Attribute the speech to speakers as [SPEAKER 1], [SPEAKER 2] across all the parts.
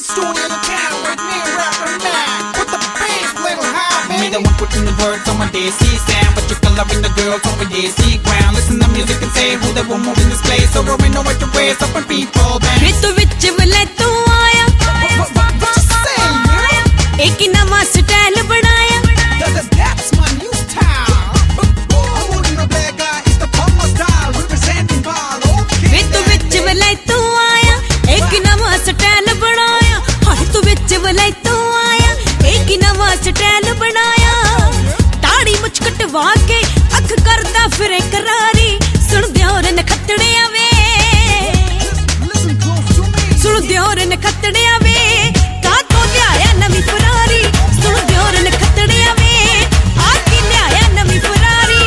[SPEAKER 1] studio in the town with me, rapper man. Put the bass little high, baby. Me the one putting the words on my desi sound, but you're coloring the girls on my desi ground. Listen to music and say who the one moving this place, so we're in no way to raise up when people dance.
[SPEAKER 2] Ritu vich vile tu aaya,
[SPEAKER 1] What you say, man?
[SPEAKER 2] ek nawa style banaya.
[SPEAKER 1] That's my new style. I'm holding the black guy, it's the Palma style, representing ball. Okay.
[SPEAKER 2] Ritu vich vile tu aaya, ek nawa style banaya. Har tu vich vile tu aaya, ek nawa style banaya. Daadi much katwa ke akh karda fire karari, sun diyor nkhatre ave.
[SPEAKER 1] Listen close to me.
[SPEAKER 2] सुन दियोर नखतड़े आवे कातो लियाया नवी Ferrari सुन दियोर नखतड़े आवे आके लियाया नवी Ferrari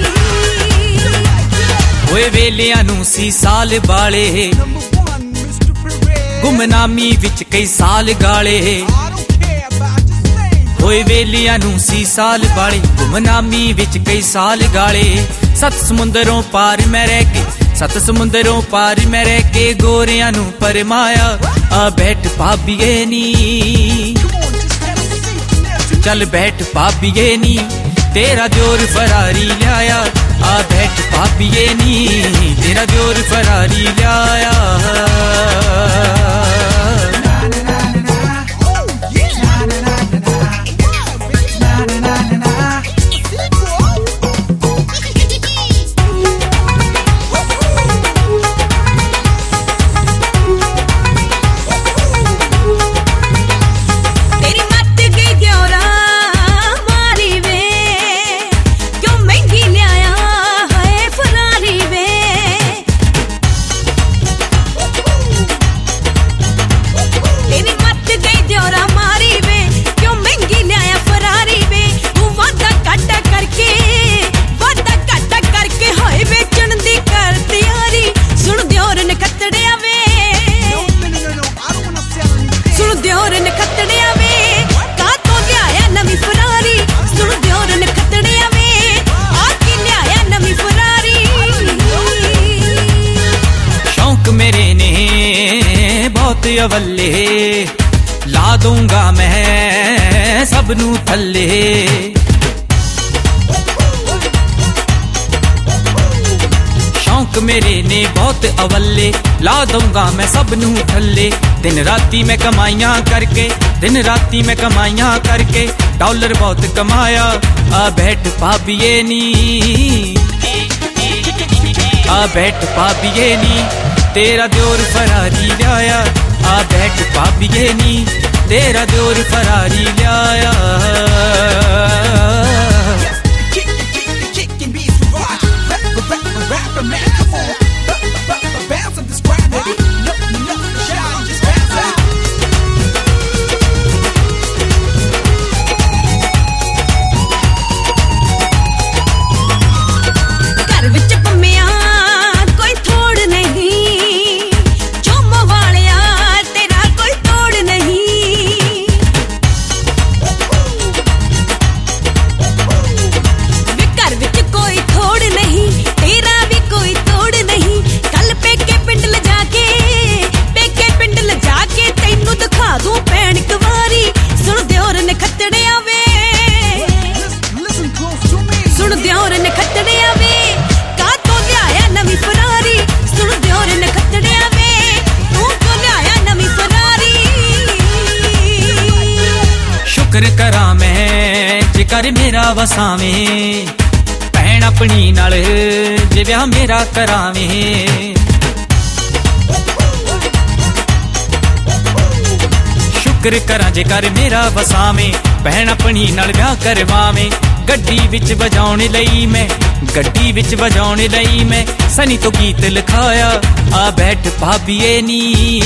[SPEAKER 3] ओए वेलियां नूं सी साल बाले
[SPEAKER 1] Number one, Mr. Perez.
[SPEAKER 3] गुमनामी विच कई साल गाले
[SPEAKER 1] I don't care about your name.
[SPEAKER 3] ओए वेलियां नूं सी साल बाले गुमनामी विच कई साल गाले सत समुंदरों पार मैं रह के सत समुंदरों पार मैं रह के गोरियां नूं परमाया आ बैठ भाबीए नी
[SPEAKER 1] Come on, just have a seat. Now,
[SPEAKER 3] चल बैठ भाबीए नी तेरा जोर फरारी लाया आ बैठ भाबीए नी तेरा जोर फरारी लाया
[SPEAKER 2] तेरी मत गई दियोरा मारी वे क्यों महंगी लियाया है फरारी वे तेरी मत गई दियोरा मारी वे क्यों महंगी लियाया फरारी वे तू वादा काटा करके हाय बेचन दी कर तैयारी सुन दियोर नखतड़े आवे
[SPEAKER 1] no. I don't wanna sell anything.
[SPEAKER 2] सुन दियोर नखतड़े आवे कातो लियाया नवी फरारी सुन दियोर नखतड़े आवे आके लियाया नवी फरारी
[SPEAKER 3] शौक मेरे ने बहुत अवल्ले ला दूंगा मैं सबनू थल्ले शौक मेरे ने बहुत अवल्ले ला दूंगा मैं सबनू थल्ले दिन राती मैं कमाइयां करके डॉलर बहुत कमाया आ बैठ भाबीए नी आ बैठ भाबीए नी तेरा जोर फरारी लाया आ बैठ भाबीए नी तेरा जोर फरारी लाया
[SPEAKER 1] Kicking beats with rock. Rapper man, come on. Bounce and describe it. No, shout, just bounce out.
[SPEAKER 2] घर विच पम्मिया कोई थोड़ नहीं चुम वालिया तेरा कोई तोड़ नहीं वे घर विच कोई थोड़ नहीं तेरा भी कोई तोड़ नहीं कल पेके पिंड ल जाके तैनू दिखा दूं भैन कुवारी सुन दियोर नखतड़े आवे
[SPEAKER 1] Listen close to me.
[SPEAKER 2] सुन दियोर नखतड़े आवे कातो लियाया नवी फरारी सुन दियोर नखतड़े आवे तू क्यों लियाया नवी फरारी
[SPEAKER 3] शुक्र करा मैं जेकर मेरा वसावें भैन अपनी नाल जे विआह मेरा करावें शुक्र करा जेकर मेरा वसावें भैन अपनी नाल विआह करवावें गड्डी विच वजाउण लई मैं सनी तो गीत लिखाया आ बैठ भाबीए नी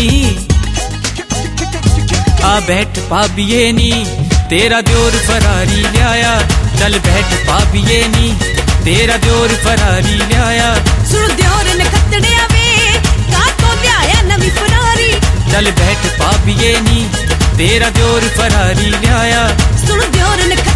[SPEAKER 3] आ बैठ भाबीए नी तेरा जोर फरारी लाया चल बैठ भाबीए नी तेरा जोर फरारी लाया
[SPEAKER 2] सुन दियोर नखतड़े आवे कातो लियाया नवी फरारी
[SPEAKER 3] चल बैठ भाबीए नी तेरा जोर फरारी लाया
[SPEAKER 2] सुन दियोर नखतड़े